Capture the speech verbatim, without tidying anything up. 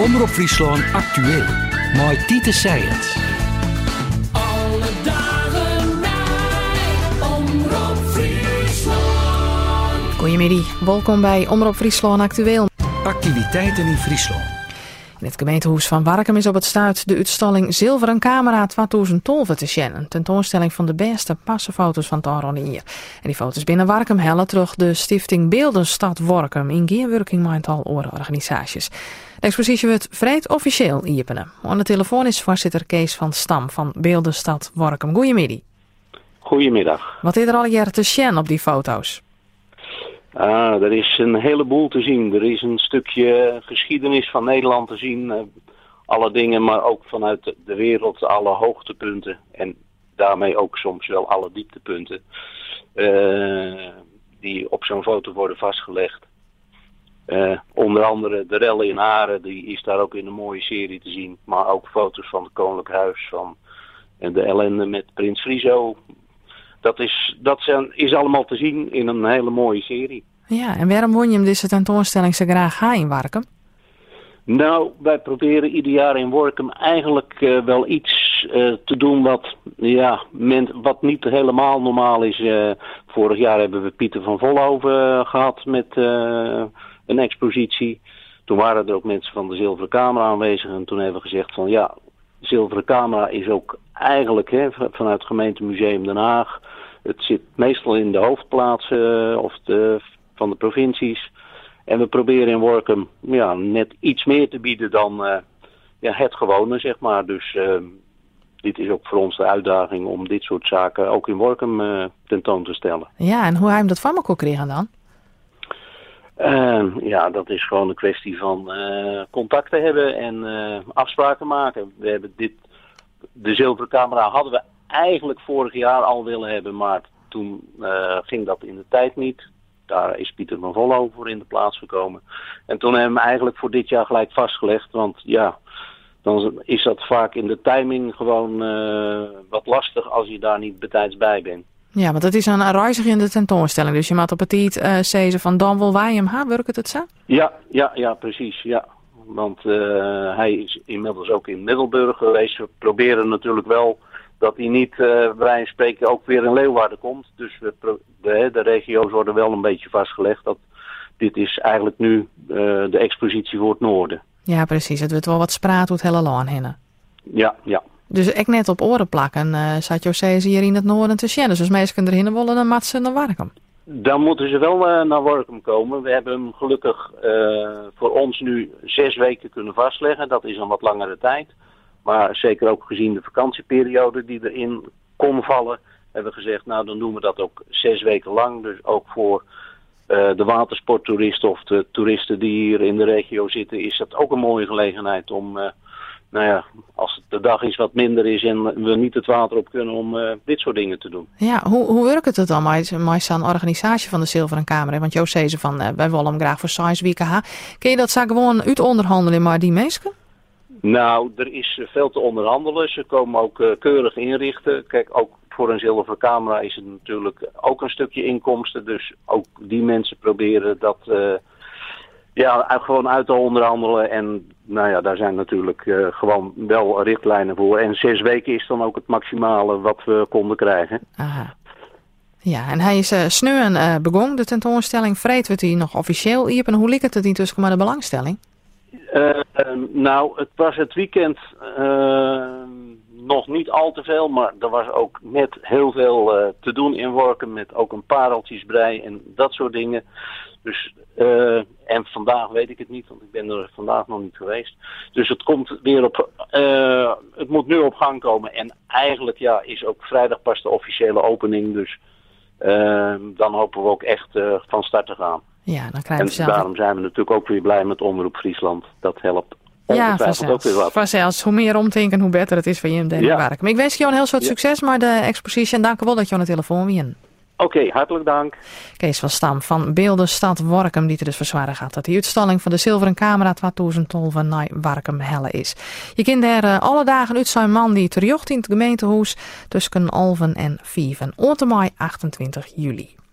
Omroep Friesland actueel. Met Tiete Seijerts. Alle dagen bij Omroep Friesland. Goedemiddag, welkom bij Omroep Friesland actueel. Activiteiten in Friesland. In het gemeentehuis van Warkum is op het stuit de uitstalling Zilveren Camera tweeduizend twaalf te zien. Een tentoonstelling van de beste passenfoto's van het Oranje. En die foto's binnen Warkum hellen terug de stichting Beeldenstad Warkum in gearworking met een tal organisaties. De expositie wordt vrij officieel openen. Aan de telefoon is voorzitter Kees van Stam van Beeldenstad Warkum. Goedemiddag. Goedemiddag. Wat is er al jaren te zien op die foto's? Ah, er is een heleboel te zien. Er is een stukje geschiedenis van Nederland te zien. Uh, alle dingen, maar ook vanuit de, de wereld alle hoogtepunten. En daarmee ook soms wel alle dieptepunten. Uh, die op zo'n foto worden vastgelegd. Uh, onder andere de rellen in Haren, die is daar ook in een mooie serie te zien. Maar ook foto's van het Koninklijk Huis, van de ellende met Prins Friso. Dat, is, dat zijn, is allemaal te zien in een hele mooie serie. Ja, en waarom won je hem deze tentoonstelling zo graag gaan in Warkum? Nou, wij proberen ieder jaar in Warkum eigenlijk uh, wel iets uh, te doen wat, ja, men, wat niet helemaal normaal is. Uh, vorig jaar hebben we Pieter van Volhoven uh, gehad met uh, een expositie. Toen waren er ook mensen van de Zilveren Camera aanwezig en toen hebben we gezegd van ja, de Zilveren Camera is ook eigenlijk hè, vanuit het gemeentemuseum Den Haag. Het zit meestal in de hoofdplaatsen uh, of de, van de provincies. En we proberen in Warkum ja, net iets meer te bieden dan uh, ja, het gewone, zeg maar. Dus uh, dit is ook voor ons de uitdaging om dit soort zaken ook in Warkum uh, tentoon te stellen. Ja, en hoe hij hem dat van elkaar kregen dan? Uh, ja, dat is gewoon een kwestie van uh, contacten hebben en uh, afspraken maken. We hebben dit, de Zilveren Camera hadden we eigenlijk vorig jaar al willen hebben, maar toen uh, ging dat in de tijd niet. Daar is Pieter van Volhoven voor in de plaats gekomen. En toen hebben we hem eigenlijk voor dit jaar gelijk vastgelegd. Want ja, dan is dat vaak in de timing gewoon uh, wat lastig als je daar niet betijds bij bent. Ja, want het is een reizigende tentoonstelling. Dus je maakt op het tijd uh, zeggen van dan wil wij hem hebben. Werkt het zo? Ja, ja, ja, precies. Ja. Want uh, hij is inmiddels ook in Middelburg geweest. We proberen natuurlijk wel dat hij niet uh, bij spreken ook weer in Leeuwarden komt. Dus we pro- de, de regio's worden wel een beetje vastgelegd. Dat dit is eigenlijk nu uh, de expositie voor het noorden. Ja, precies. Het wordt wel wat spraat hoe het hele land heen. Ja, ja. Dus ik net op oren plakken, uh, zat José hier in het noorden te zien. Dus als mensen erin willen, dan moeten ze naar Warkum. Dan moeten ze wel uh, naar Warkum komen. We hebben hem gelukkig uh, voor ons nu zes weken kunnen vastleggen. Dat is een wat langere tijd. Maar zeker ook gezien de vakantieperiode die erin kon vallen, hebben we gezegd, nou dan doen we dat ook zes weken lang. Dus ook voor uh, de watersporttoeristen of de toeristen die hier in de regio zitten, is dat ook een mooie gelegenheid om, uh, nou ja, als het de dag iets wat minder is en we niet het water op kunnen, om uh, dit soort dingen te doen. Ja, hoe, hoe werkt het dan met, met zo'n organisatie van de Zilveren Camera? Want Joost zei ze van, uh, wij willen hem graag voor zes weken ha. Kun je dat zo gewoon uit onderhandelen maar die mensen? Nou, er is veel te onderhandelen. Ze komen ook uh, keurig inrichten. Kijk, ook voor een Zilveren Camera is het natuurlijk ook een stukje inkomsten. Dus ook die mensen proberen dat uh, ja, gewoon uit te onderhandelen. En nou ja, daar zijn natuurlijk uh, gewoon wel richtlijnen voor. En zes weken is dan ook het maximale wat we konden krijgen. Aha. Ja, en hij is uh, sneu uh, begonnen, de tentoonstelling. Vreed wordt hij nog officieel hier. En hoe ligt het intussen met de belangstelling? Uh, nou, het was het weekend uh, nog niet al te veel, maar er was ook net heel veel uh, te doen in Warkum met ook een pareltjesbrei en dat soort dingen. Dus, uh, en vandaag weet ik het niet, want ik ben er vandaag nog niet geweest. Dus het komt weer op, uh, het moet nu op gang komen en eigenlijk ja, is ook vrijdag pas de officiële opening, dus uh, dan hopen we ook echt uh, van start te gaan. Ja, dan krijgen we en zelf... daarom zijn we natuurlijk ook weer blij met Omroep Friesland. Dat helpt ja, ook weer wat. Vanzelfs. Hoe meer omdenken, hoe beter het is voor je in deze ja. werk. Maar ik wens je een heel soort ja. succes met de expositie. En dank u wel dat je aan de telefoon wien. Oké, okay, hartelijk dank. Kees van Stam van Beeldenstad Warkum, die er dus verzwaren gaat dat die uitstalling van de Zilveren Camera tweeduizend twaalf naar Warkum helle is. Je kunt daar uh, alle dagen uit zijn man die terjocht in het gemeentehuis tussen elf en vijf. En achtentwintig juli.